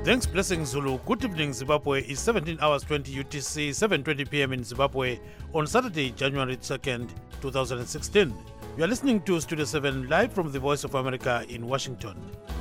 Thanks, Blessing Zulu. Good evening, Zimbabwe. It's 17 hours 20 UTC, 7:20 p.m. in Zimbabwe on Saturday, January 2nd, 2016. You are listening to Studio 7 live from the Voice of America in Washington.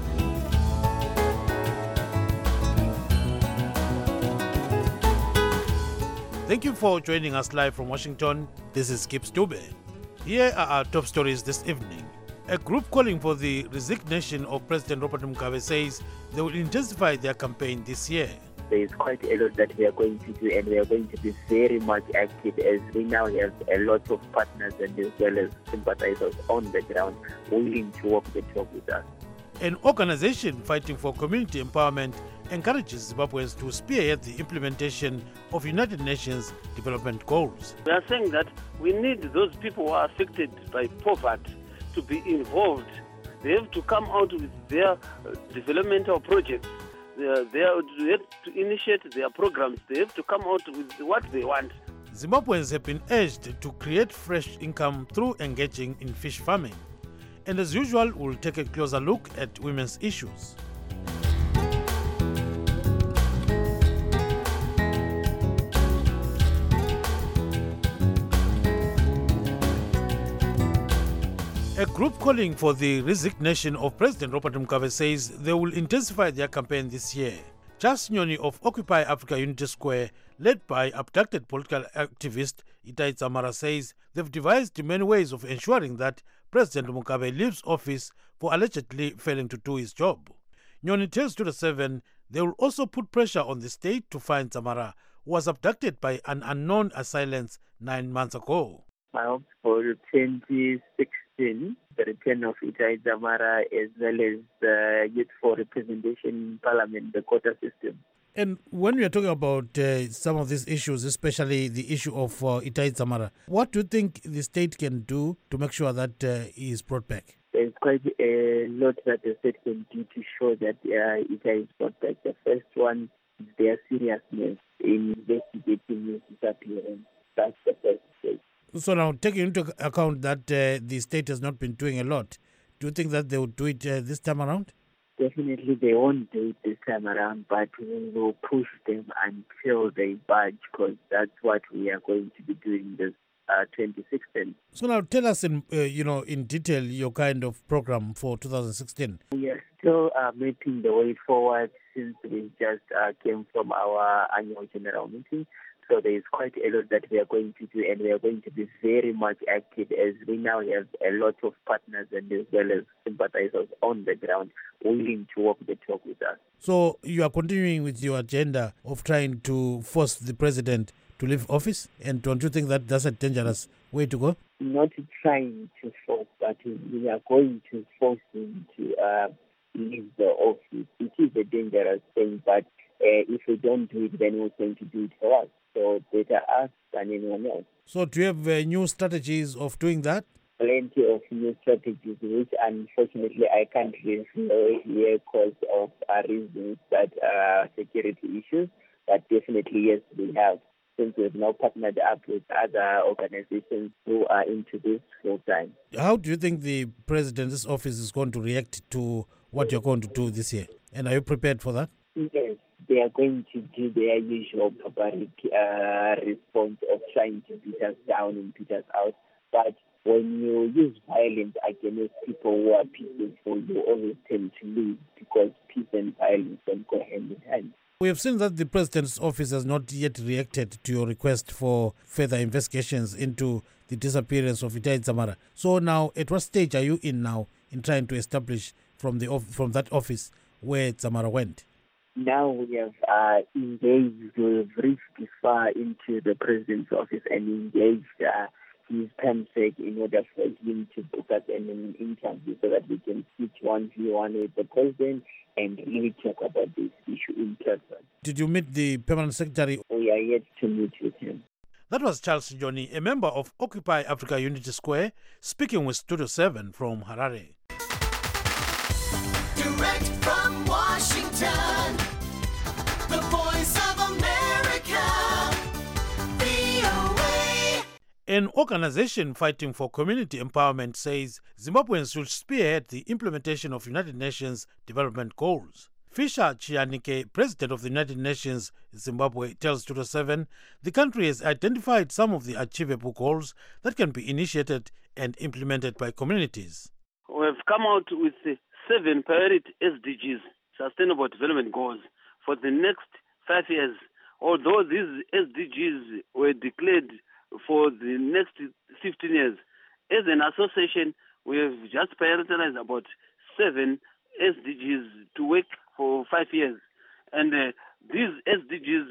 Thank you for joining us live from Washington. This is Kip Stube. Here are our top stories this evening. A group calling for the resignation of President Robert Mugabe says they will intensify their campaign this year. There is quite a lot that we are going to do, and we are going to be very much active as we now have a lot of partners and as well as sympathizers on the ground willing to walk the talk with us. An organization fighting for community empowerment encourages Zimbabweans to spearhead the implementation of United Nations development goals. We are saying that we need those people who are affected by poverty to be involved. They have to come out with their developmental projects. They have to initiate their programs. They have to come out with what they want. Zimbabweans have been urged to create fresh income through engaging in fish farming. And as usual, we'll take a closer look at women's issues. A group calling for the resignation of President Robert Mugabe says they will intensify their campaign this year. Charles Nyoni of Occupy Africa Unity Square, led by abducted political activist Itai Dzamara, says they've devised many ways of ensuring that President Mugabe leaves office for allegedly failing to do his job. Nyoni tells Studio 7 they will also put pressure on the state to find Dzamara, who was abducted by an unknown assailants 9 months ago. I hope for 2016, the return of Itai Dzamara as well as the Youth for Representation in Parliament, the quota system. And when we are talking about some of these issues, especially the issue of Itai Dzamara, what do you think the state can do to make sure that he is brought back? There's quite a lot that the state can do to show that Itai is brought back. The first one is their seriousness in investigating his disappearance. That's the first stage. So now, taking into account that the state has not been doing a lot, do you think that they will do it this time around? Definitely they won't do it this time around, but we will push them until they budge, because that's what we are going to be doing this 2016. So now tell us in detail your kind of program for 2016. We are still mapping the way forward since we just came from our annual general meeting. So there is quite a lot that we are going to do, and we are going to be very much active as we now have a lot of partners and as well as sympathizers on the ground willing to walk the talk with us. So you are continuing with your agenda of trying to force the president to leave office? And don't you think that that's a dangerous way to go? Not trying to force, but we are going to force him to leave the office. It is a dangerous thing, but if we don't do it, then we're going to do it for us. So better us than anyone else. So do you have new strategies of doing that? Plenty of new strategies, which unfortunately I can't reveal here because of reasons that are security issues. But definitely, yes, we have. Since we've now partnered up with other organizations who are into this full time. How do you think the president's office is going to react to what you're going to do this year? And are you prepared for that? Yes. They are going to do their usual barbaric response of trying to beat us down and beat us out. But when you use violence against people who are peaceful, you always tend to lose, because peace and violence don't go hand in hand. We have seen that the president's office has not yet reacted to your request for further investigations into the disappearance of Itai Dzamara. So now, at what stage are you in now in trying to establish from that office where Dzamara went? Now we have engaged, we've reached far into the president's office and engaged his PAMSEC in order for him to book us an interview so that we can sit 1v1 with the president and really talk about this issue in person. Did you meet the permanent secretary? We are yet to meet with him. That was Charles Nyoni, a member of Occupy Africa Unity Square, speaking with Studio 7 from Harare. Direct from Washington, the Voice of America, VOA. An organization fighting for community empowerment says Zimbabweans should spearhead the implementation of United Nations development goals. Fisher Chianike, president of the United Nations Zimbabwe, tells Tuto 7 the country has identified some of the achievable goals that can be initiated and implemented by communities. We have come out with 7 priority SDGs, Sustainable Development Goals, for the next 5 years. Although these SDGs were declared for the next 15 years, as an association, we have just prioritized about 7 SDGs to work for 5 years. And these SDGs,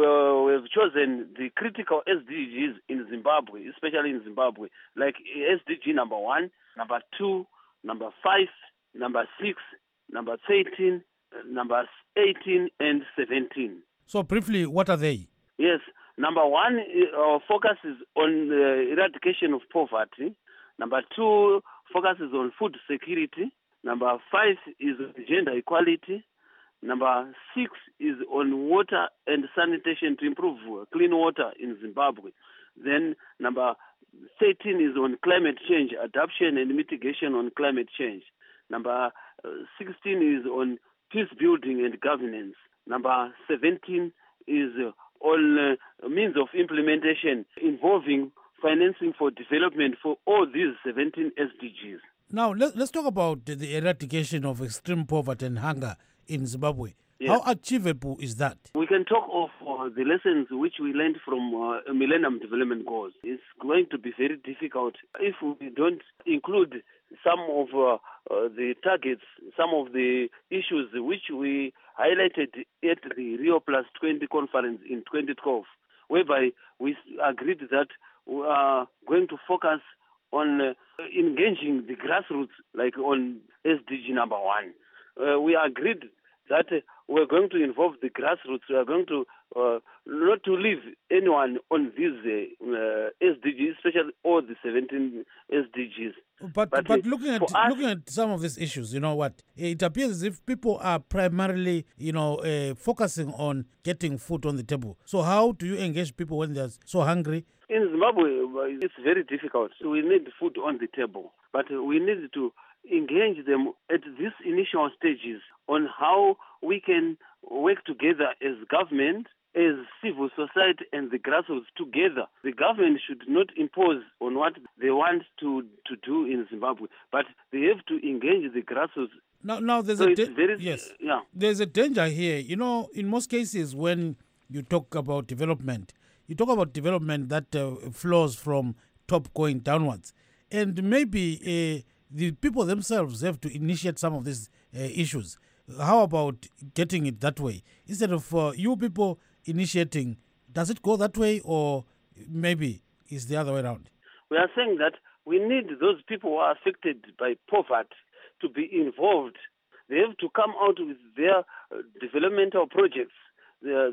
we have chosen the critical SDGs in Zimbabwe, especially in Zimbabwe, like SDG number 1, number 2, number 5, number 6, number 13, number 18, and 17. So briefly, what are they? Yes, number 1, our focus is on the eradication of poverty. Number 2 focuses on food security. Number 5 is on gender equality. Number 6 is on water and sanitation to improve clean water in Zimbabwe. Then number 13 is on climate change, adaptation and mitigation on climate change. Number 16 is on peace building and governance. Number 17 is on means of implementation involving financing for development for all these 17 SDGs. Now, let's talk about the eradication of extreme poverty and hunger in Zimbabwe. Yes. How achievable is that? We can talk of the lessons which we learned from Millennium Development Goals. It's going to be very difficult if we don't include some of the targets, some of the issues which we highlighted at the Rio Plus 20 conference in 2012, whereby we agreed that we are going to focus on engaging the grassroots, like on SDG number 1. We agreed that we're going to involve the grassroots. We are going to not to leave anyone on these SDGs, especially all the 17 SDGs. But looking at some of these issues, you know what? It appears as if people are primarily, focusing on getting food on the table. So how do you engage people when they're so hungry? In Zimbabwe, it's very difficult. We need food on the table, but we need to engage them at these initial stages on how we can work together as government, as civil society and the grassroots together. The government should not impose on what they want to do in Zimbabwe, but they have to engage the grassroots. Now there's there's a danger here. You know, in most cases when you talk about development, you talk about development that flows from top going downwards. And maybe the people themselves have to initiate some of these issues. How about getting it that way? Instead of you people initiating, does it go that way, or maybe it's the other way around? We are saying that we need those people who are affected by poverty to be involved. They have to come out with their developmental projects. They have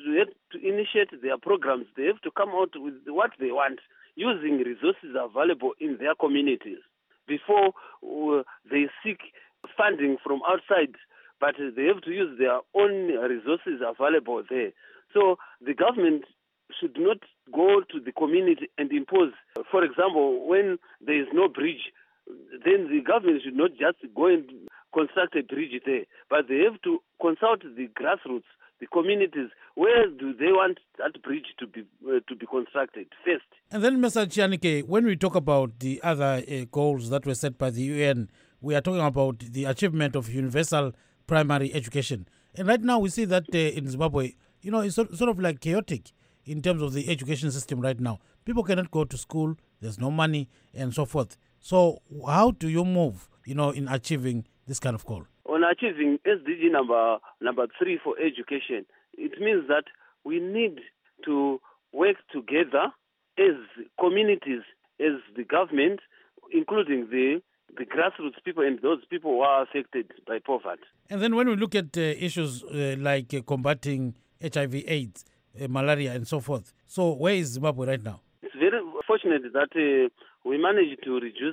to initiate their programs. They have to come out with what they want, using resources available in their communities before they seek funding from outside, but they have to use their own resources available there. So the government should not go to the community and impose. For example, when there is no bridge, then the government should not just go and construct a bridge there, but they have to consult the grassroots, the communities. Where do they want that bridge to be constructed first? And then, Mr. Chianike, when we talk about the other goals that were set by the UN, we are talking about the achievement of universal primary education. And right now we see that in Zimbabwe, it's sort of like chaotic in terms of the education system right now. People cannot go to school, there's no money, and so forth. So how do you move, in achieving this kind of goal? On achieving SDG number 3 for education, it means that we need to work together as communities, as the government, including the grassroots people and those people who are affected by poverty. And then when we look at issues like combating HIV/AIDS, malaria, and so forth, so where is Zimbabwe right now? It's very fortunate that we managed to reduce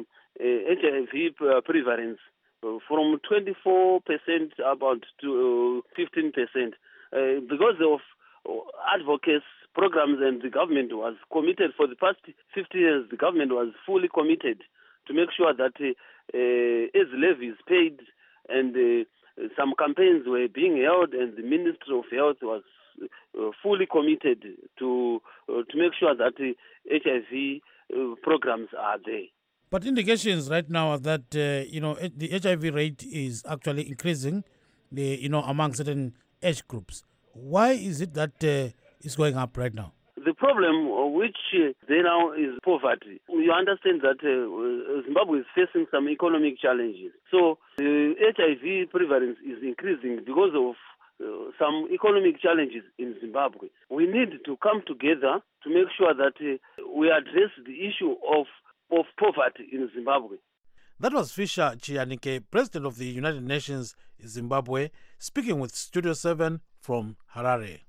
HIV prevalence from 24% about to 15%. Because of advocates, programs, and the government was committed for the past 50 years, the government was fully committed to make sure that AIDS levy is paid and some campaigns were being held, and the Ministry of Health was fully committed to make sure that HIV programs are there. But indications right now are that the HIV rate is actually increasing, among certain age groups. Why is it that it's going up right now? The problem which there now is poverty. You understand that Zimbabwe is facing some economic challenges. So HIV prevalence is increasing because of some economic challenges in Zimbabwe. We need to come together to make sure that we address the issue of poverty in Zimbabwe. That was Fisher Chianike, President of the United Nations in Zimbabwe, speaking with Studio 7 from Harare.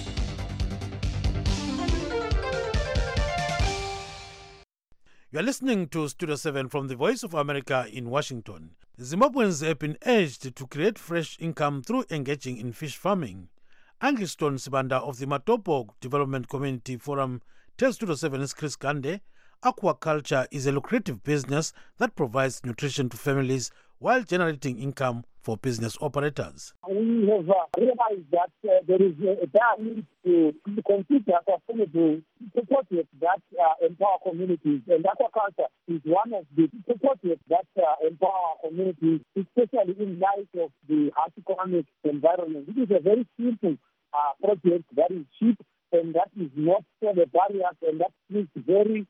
You are listening to Studio 7 from the Voice of America in Washington. Zimbabweans have been urged to create fresh income through engaging in fish farming. Angliston Sibanda of the Matopo Development Community Forum tells Studio 7's Chris Gande, aquaculture is a lucrative business that provides nutrition to families while generating income for business operators. We have realized that there is a dire need to consider sustainable projects that empower communities, and aquaculture is one of the projects that empower communities, especially in light of the harsh economic environment. It is a very simple project that is cheap and that is not the barriers, and that is very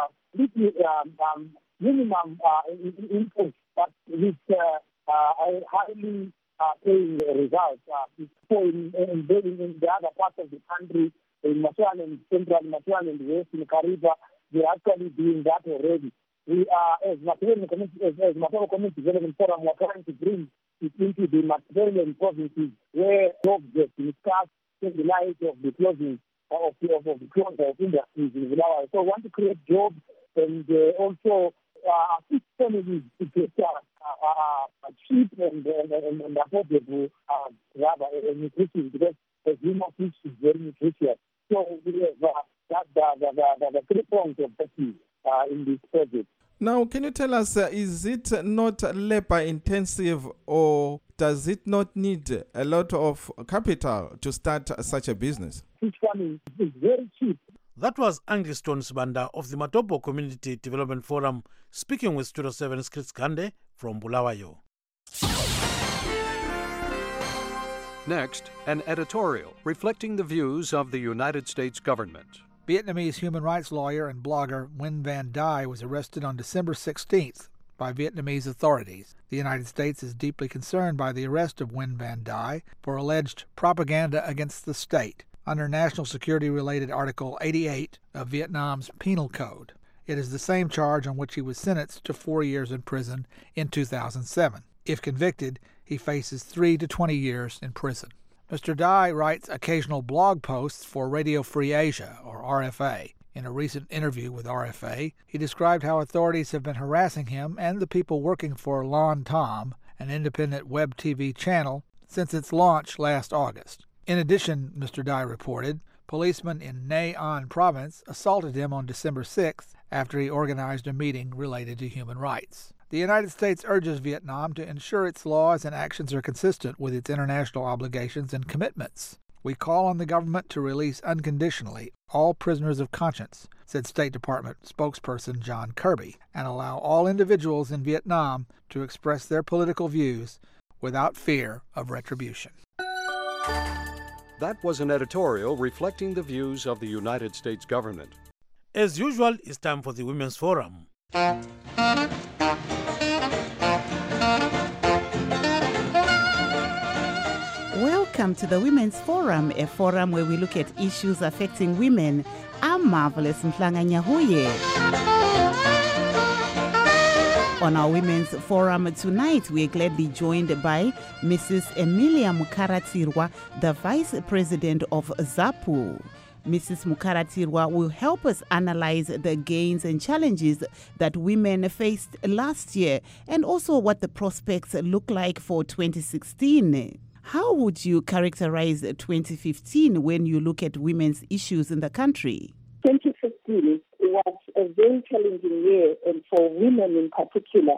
minimum input, but with highly paying results. In the other parts of the country, in Maswan, Central Maswan and West, in Kariba, they are actually doing that already. We are, as Matopo Community Development Forum, we are trying to bring it into the Macedonian provinces where jobs get discussed in the light of the closing of the industries in Bulawayo. So we want to create jobs and also assist families to get cheap and affordable nutrition, because the human fish is very nutritious. So we have the 3 prongs of in this project. Now, can you tell us, is it not labor intensive, or does it not need a lot of capital to start such a business? Fish farming is very cheap. That was Angliston Sibanda of the Matopo Community Development Forum speaking with Studio 7's Chris Gande from Bulawayo. Next, an editorial reflecting the views of the United States government. Vietnamese human rights lawyer and blogger Nguyen Van Dai was arrested on December 16th by Vietnamese authorities. The United States is deeply concerned by the arrest of Nguyen Van Dai for alleged propaganda against the state under National Security-related Article 88 of Vietnam's Penal Code. It is the same charge on which he was sentenced to 4 years in prison in 2007. If convicted, he faces 3 to 20 years in prison. Mr. Dai writes occasional blog posts for Radio Free Asia, or RFA. In a recent interview with RFA, he described how authorities have been harassing him and the people working for Lon Tom, an independent web TV channel, since its launch last August. In addition, Mr. Dai reported, policemen in Nay An province assaulted him on December 6th after he organized a meeting related to human rights. The United States urges Vietnam to ensure its laws and actions are consistent with its international obligations and commitments. We call on the government to release unconditionally all prisoners of conscience, said State Department spokesperson John Kirby, and allow all individuals in Vietnam to express their political views without fear of retribution. That was an editorial reflecting the views of the United States government. As usual, it's time for the Women's Forum. Welcome to the Women's Forum, a forum where we look at issues affecting women. I'm Marvelous Mhlanga Nyahuye. On our Women's Forum tonight, we're gladly joined by Mrs. Emilia Mukaratirwa, the Vice President of ZAPU. Mrs. Mukaratirwa will help us analyze the gains and challenges that women faced last year and also what the prospects look like for 2016. How would you characterize 2015 when you look at women's issues in the country? 2015 was a very challenging year, and for women in particular,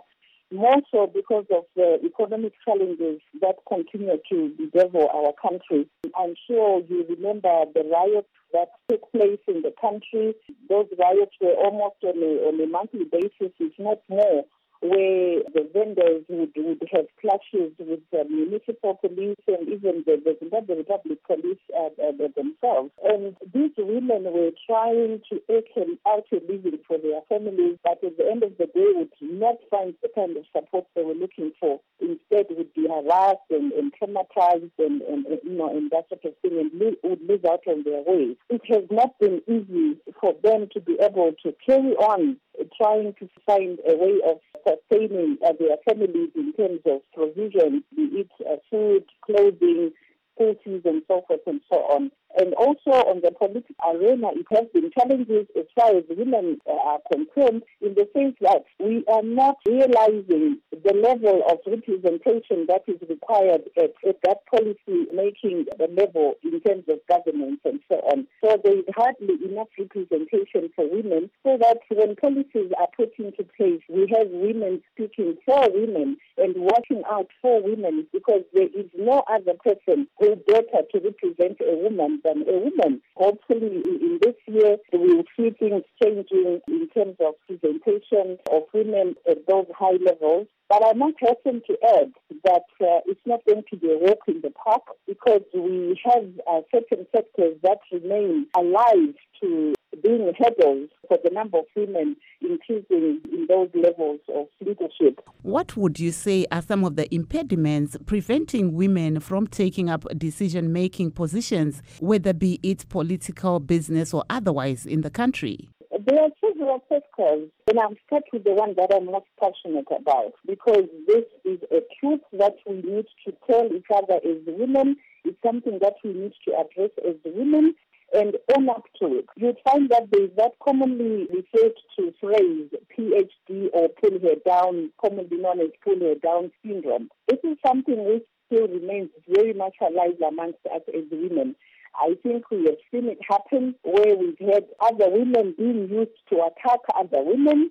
more so because of the economic challenges that continue to bedevil our country. I'm sure you remember the riots that took place in the country. Those riots were almost on a monthly basis, if not more, where the vendors would have clashes with the municipal police and even the Zimbabwe Republic police themselves. And these women were trying to eke out a living for their families, but at the end of the day would not find the kind of support they were looking for. Instead would be harassed and traumatized and that sort of thing, and would live out on their way. It has not been easy for them to be able to carry on trying to find a way of sustaining their families in terms of provision, be it food, clothing, school fees, and so forth and so on. And also on the political arena, it has been challenges as far as women are concerned, in the sense that we are not realizing the level of representation that is required at that policy-making level in terms of governance and so on. So there is hardly enough representation for women, so that when policies are put into place, we have women speaking for women and working out for women, because there is no other person who better to represent a woman than a woman. Hopefully in this year we will see things changing in terms of presentation of women at those high levels. But I must hasten to add that it's not going to be a walk in the park, because we have certain sectors that remain alive to being hurdles for the number of women increasing in those levels of leadership. What would you say are some of the impediments preventing women from taking up decision-making positions, whether be it political, business, or otherwise in the country? There are several factors, and I'll start with the one that I'm most passionate about, because this is a truth that we need to tell each other as women. It's something that we need to address as women and own up to it. You'd find that there is that commonly referred to phrase, PhD or pull her down, commonly known as pull her down syndrome. This is something which still remains very much alive amongst us as women. I think we have seen it happen where we've had other women being used to attack other women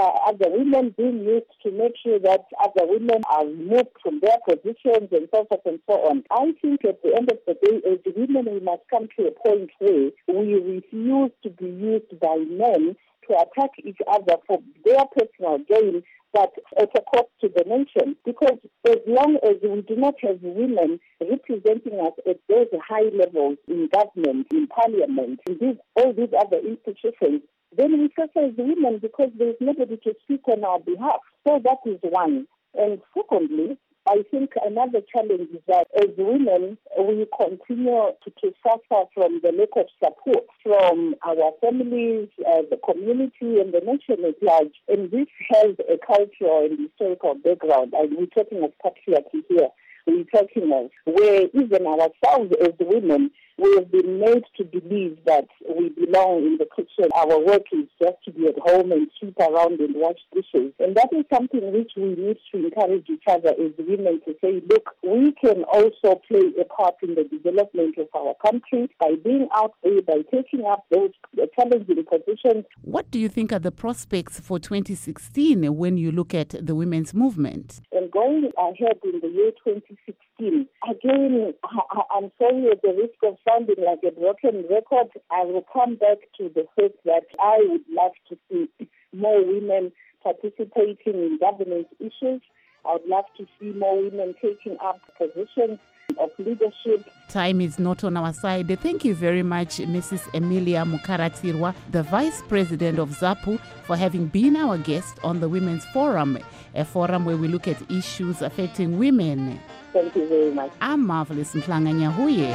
being used to make sure that other women are removed from their positions and so forth and so on. I think at the end of the day, as women, we must come to a point where we refuse to be used by men to attack each other for their personal gain, but at a cost to the nation. Because as long as we do not have women representing us at those high levels in government, in parliament, in all these other institutions, then we suffer as women because there is nobody to speak on our behalf. So that is one. And secondly, I think another challenge is that as women, we continue to suffer from the lack of support from our families, the community, and the nation at large. And this has a cultural and historical background. And we're talking of patriarchy here. We're talking of where even ourselves as women, we have been made to believe that we belong in the kitchen. Our work is just to be at home and sweep around and wash dishes. And that is something which we need to encourage each other as women to say, look, we can also play a part in the development of our country by being out there, by taking up those challenging positions. What do you think are the prospects for 2016 when you look at the women's movement? And going ahead in the year 2016, again, I'm sorry at the risk of sounding like a broken record, I will come back to the fact that I would love to see more women participating in governance issues. I would love to see more women taking up positions of leadership. Time is not on our side. Thank you very much, Mrs. Emilia Mukaratirwa, the Vice President of ZAPU, for having been our guest on the Women's Forum, a forum where we look at issues affecting women. Thank you very much. I'm Marvelous Mhlanga Nyahuye.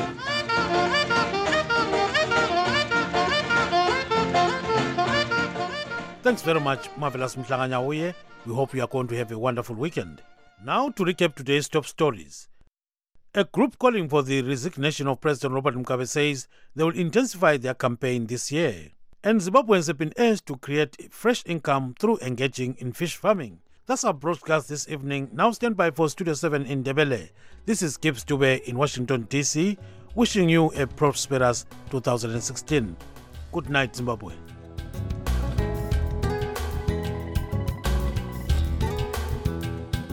Thanks very much, Marvelous Mhlanga Nyahuye. We hope you are going to have a wonderful weekend. Now to recap today's top stories. A group calling for the resignation of President Robert Mugabe says they will intensify their campaign this year. And Zimbabweans have been urged to create fresh income through engaging in fish farming. That's our broadcast this evening. Now stand by for Studio 7 in Ndebele. This is Gibbs Dube in Washington, D.C., wishing you a prosperous 2016. Good night, Zimbabwe.